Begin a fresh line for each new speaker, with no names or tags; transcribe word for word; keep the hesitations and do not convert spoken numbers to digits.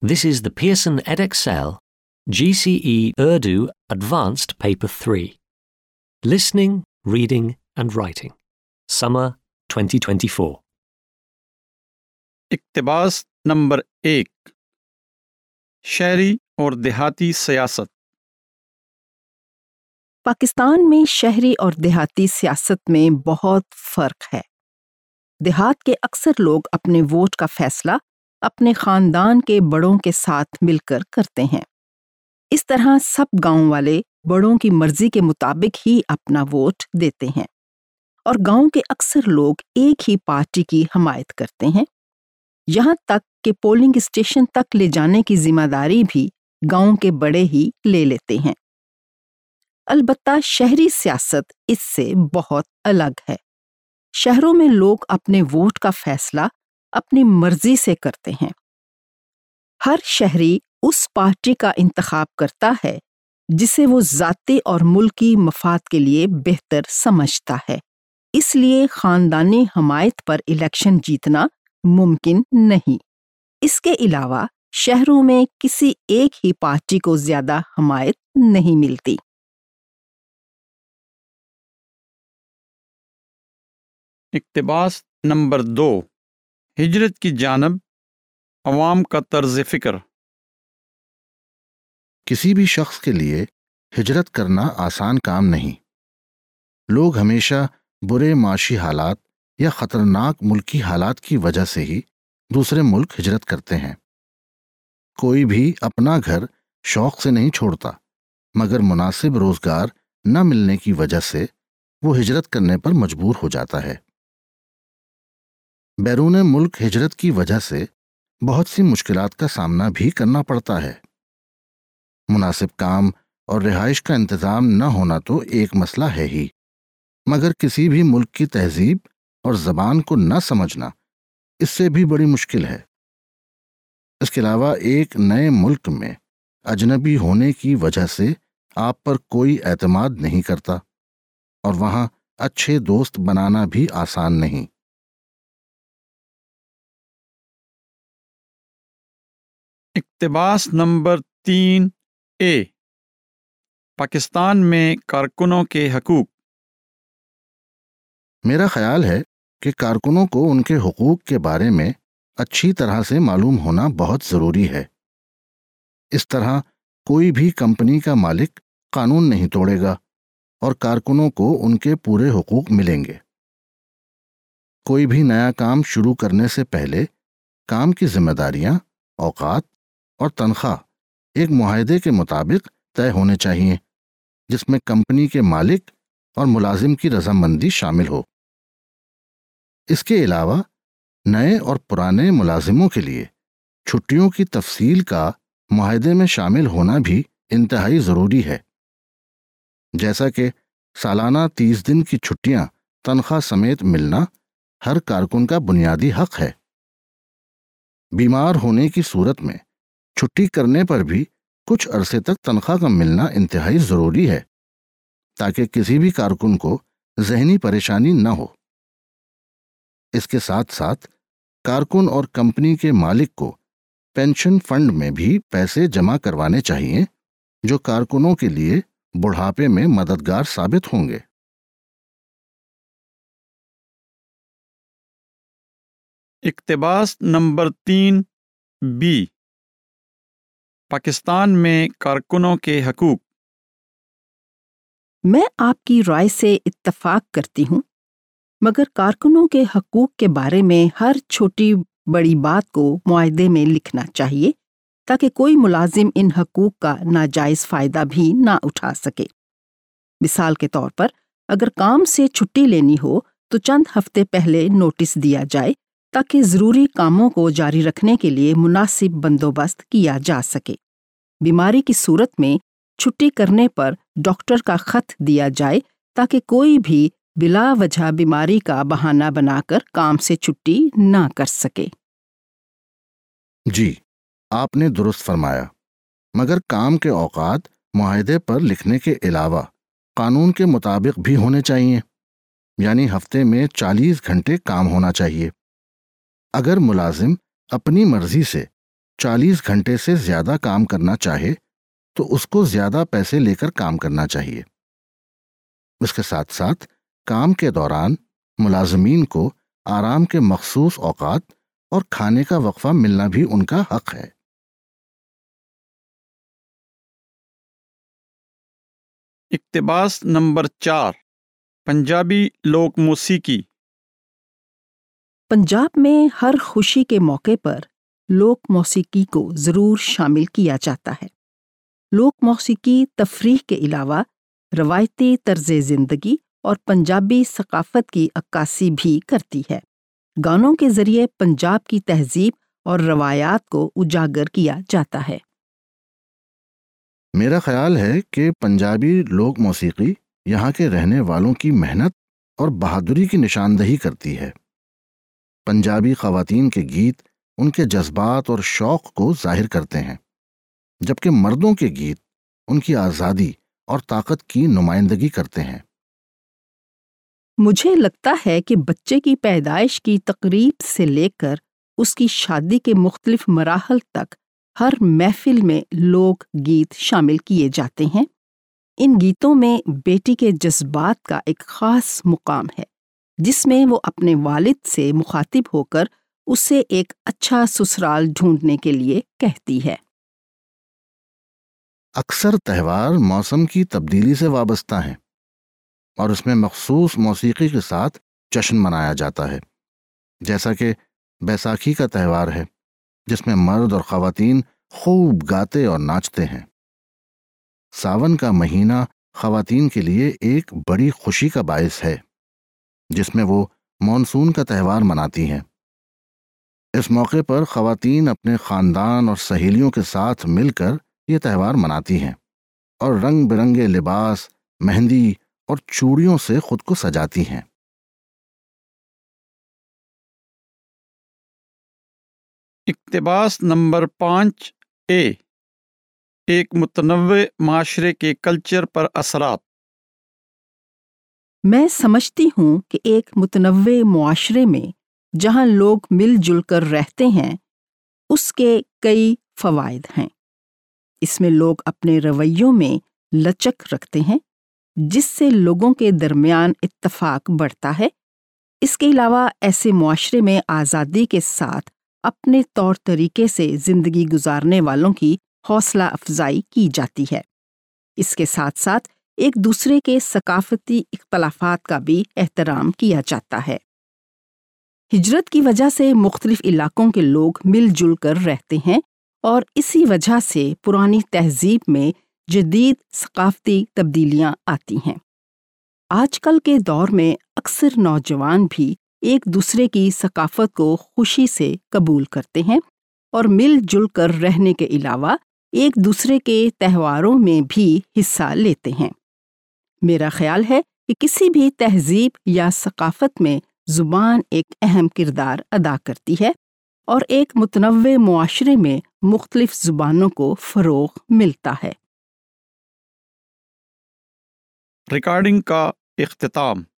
This is the Pearson edXL G C E Urdu Advanced Paper three. Listening, Reading and Writing. Summer twenty twenty-four.
اقتباس number ایک، شہری اور دیہاتی سیاست۔
پاکستان میں شہری اور دیہاتی سیاست میں بہت فرق ہے۔ دیہات کے اکثر لوگ اپنے ووٹ کا فیصلہ اپنے خاندان کے بڑوں کے ساتھ مل کر کرتے ہیں۔ اس طرح سب گاؤں والے بڑوں کی مرضی کے مطابق ہی اپنا ووٹ دیتے ہیں اور گاؤں کے اکثر لوگ ایک ہی پارٹی کی حمایت کرتے ہیں، یہاں تک کہ پولنگ اسٹیشن تک لے جانے کی ذمہ داری بھی گاؤں کے بڑے ہی لے لیتے ہیں۔ البتہ شہری سیاست اس سے بہت الگ ہے۔ شہروں میں لوگ اپنے ووٹ کا فیصلہ اپنی مرضی سے کرتے ہیں۔ ہر شہری اس پارٹی کا انتخاب کرتا ہے جسے وہ ذاتی اور ملکی مفاد کے لیے بہتر سمجھتا ہے، اس لیے خاندانی حمایت پر الیکشن جیتنا ممکن نہیں۔ اس کے علاوہ شہروں میں کسی ایک ہی پارٹی کو زیادہ حمایت نہیں ملتی۔
اقتباس نمبر دو، ہجرت کی جانب عوام کا طرز فکر۔
کسی بھی شخص کے لیے ہجرت کرنا آسان کام نہیں۔ لوگ ہمیشہ برے معاشی حالات یا خطرناک ملکی حالات کی وجہ سے ہی دوسرے ملک ہجرت کرتے ہیں۔ کوئی بھی اپنا گھر شوق سے نہیں چھوڑتا، مگر مناسب روزگار نہ ملنے کی وجہ سے وہ ہجرت کرنے پر مجبور ہو جاتا ہے۔ بیرون ملک ہجرت کی وجہ سے بہت سی مشکلات کا سامنا بھی کرنا پڑتا ہے۔ مناسب کام اور رہائش کا انتظام نہ ہونا تو ایک مسئلہ ہے ہی، مگر کسی بھی ملک کی تہذیب اور زبان کو نہ سمجھنا اس سے بھی بڑی مشکل ہے۔ اس کے علاوہ ایک نئے ملک میں اجنبی ہونے کی وجہ سے آپ پر کوئی اعتماد نہیں کرتا اور وہاں اچھے دوست بنانا بھی آسان نہیں۔
اقتباس نمبر تین اے، پاکستان میں کارکنوں کے حقوق۔
میرا خیال ہے کہ کارکنوں کو ان کے حقوق کے بارے میں اچھی طرح سے معلوم ہونا بہت ضروری ہے۔ اس طرح کوئی بھی کمپنی کا مالک قانون نہیں توڑے گا اور کارکنوں کو ان کے پورے حقوق ملیں گے۔ کوئی بھی نیا کام شروع کرنے سے پہلے کام کی ذمہ داریاں، اوقات اور تنخواہ ایک معاہدے کے مطابق طے ہونے چاہیے، جس میں کمپنی کے مالک اور ملازم کی رضامندی شامل ہو۔ اس کے علاوہ نئے اور پرانے ملازموں کے لیے چھٹیوں کی تفصیل کا معاہدے میں شامل ہونا بھی انتہائی ضروری ہے، جیسا کہ سالانہ تیس دن کی چھٹیاں تنخواہ سمیت ملنا ہر کارکن کا بنیادی حق ہے۔ بیمار ہونے کی صورت میں چھٹی کرنے پر بھی کچھ عرصے تک تنخواہ کا ملنا انتہائی ضروری ہے، تاکہ کسی بھی کارکن کو ذہنی پریشانی نہ ہو۔ اس کے ساتھ ساتھ کارکن اور کمپنی کے مالک کو پینشن فنڈ میں بھی پیسے جمع کروانے چاہیے، جو کارکنوں کے لیے بڑھاپے میں مددگار ثابت ہوں گے۔
اقتباس نمبر تین بی، پاکستان میں کارکنوں کے حقوق۔
میں آپ کی رائے سے اتفاق کرتی ہوں، مگر کارکنوں کے حقوق کے بارے میں ہر چھوٹی بڑی بات کو معاہدے میں لکھنا چاہیے تاکہ کوئی ملازم ان حقوق کا ناجائز فائدہ بھی نہ اٹھا سکے۔ مثال کے طور پر، اگر کام سے چھٹی لینی ہو تو چند ہفتے پہلے نوٹس دیا جائے تاکہ ضروری کاموں کو جاری رکھنے کے لیے مناسب بندوبست کیا جا سکے۔ بیماری کی صورت میں چھٹی کرنے پر ڈاکٹر کا خط دیا جائے تاکہ کوئی بھی بلا وجہ بیماری کا بہانہ بنا کر کام سے چھٹی نہ کر سکے۔
جی، آپ نے درست فرمایا، مگر کام کے اوقات معاہدے پر لکھنے کے علاوہ قانون کے مطابق بھی ہونے چاہیے، یعنی ہفتے میں چالیس گھنٹے کام ہونا چاہیے۔ اگر ملازم اپنی مرضی سے چالیس گھنٹے سے زیادہ کام کرنا چاہے تو اس کو زیادہ پیسے لے کر کام کرنا چاہیے۔ اس کے ساتھ ساتھ کام کے دوران ملازمین کو آرام کے مخصوص اوقات اور کھانے کا وقفہ ملنا بھی ان کا حق ہے۔
اقتباس نمبر چار، پنجابی لوک موسیقی۔
پنجاب میں ہر خوشی کے موقع پر لوک موسیقی کو ضرور شامل کیا جاتا ہے۔ لوک موسیقی تفریح کے علاوہ روایتی طرز زندگی اور پنجابی ثقافت کی عکاسی بھی کرتی ہے۔ گانوں کے ذریعے پنجاب کی تہذیب اور روایات کو اجاگر کیا جاتا ہے۔
میرا خیال ہے کہ پنجابی لوک موسیقی یہاں کے رہنے والوں کی محنت اور بہادری کی نشاندہی کرتی ہے۔ پنجابی خواتین کے گیت ان کے جذبات اور شوق کو ظاہر کرتے ہیں، جبکہ مردوں کے گیت ان کی آزادی اور طاقت کی نمائندگی کرتے ہیں۔
مجھے لگتا ہے کہ بچے کی پیدائش کی تقریب سے لے کر اس کی شادی کے مختلف مراحل تک ہر محفل میں لوک گیت شامل کیے جاتے ہیں۔ ان گیتوں میں بیٹی کے جذبات کا ایک خاص مقام ہے، جس میں وہ اپنے والد سے مخاطب ہو کر اسے ایک اچھا سسرال ڈھونڈنے کے لیے کہتی ہے۔
اکثر تہوار موسم کی تبدیلی سے وابستہ ہیں اور اس میں مخصوص موسیقی کے ساتھ جشن منایا جاتا ہے، جیسا کہ بیساکھی کا تہوار ہے، جس میں مرد اور خواتین خوب گاتے اور ناچتے ہیں۔ ساون کا مہینہ خواتین کے لیے ایک بڑی خوشی کا باعث ہے، جس میں وہ مانسون کا تہوار مناتی ہیں۔ اس موقع پر خواتین اپنے خاندان اور سہیلیوں کے ساتھ مل کر یہ تہوار مناتی ہیں اور رنگ برنگے لباس، مہندی اور چوڑیوں سے خود کو سجاتی ہیں۔
اقتباس نمبر پانچ اے، ایک متنوع معاشرے کے کلچر پر اثرات۔
میں سمجھتی ہوں کہ ایک متنوع معاشرے میں جہاں لوگ مل جل کر رہتے ہیں، اس کے کئی فوائد ہیں۔ اس میں لوگ اپنے رویوں میں لچک رکھتے ہیں، جس سے لوگوں کے درمیان اتفاق بڑھتا ہے۔ اس کے علاوہ ایسے معاشرے میں آزادی کے ساتھ اپنے طور طریقے سے زندگی گزارنے والوں کی حوصلہ افزائی کی جاتی ہے۔ اس کے ساتھ ساتھ ایک دوسرے کے ثقافتی اختلافات کا بھی احترام کیا جاتا ہے۔ ہجرت کی وجہ سے مختلف علاقوں کے لوگ مل جل کر رہتے ہیں اور اسی وجہ سے پرانی تہذیب میں جدید ثقافتی تبدیلیاں آتی ہیں۔ آج کل کے دور میں اکثر نوجوان بھی ایک دوسرے کی ثقافت کو خوشی سے قبول کرتے ہیں اور مل جل کر رہنے کے علاوہ ایک دوسرے کے تہواروں میں بھی حصہ لیتے ہیں۔ میرا خیال ہے کہ کسی بھی تہذیب یا ثقافت میں زبان ایک اہم کردار ادا کرتی ہے اور ایک متنوع معاشرے میں مختلف زبانوں کو فروغ ملتا ہے۔
ریکارڈنگ کا اختتام۔